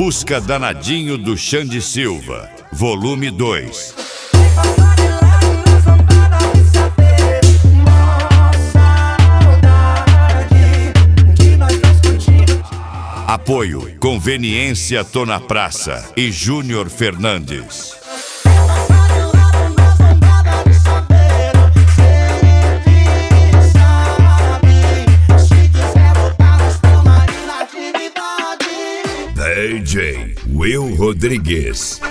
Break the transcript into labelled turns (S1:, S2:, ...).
S1: Busca Danadinho do Xande Silva, volume 2. Apoio Conveniência Tô na Praça e Júnior Fernandes. DJ Will Rodrigues.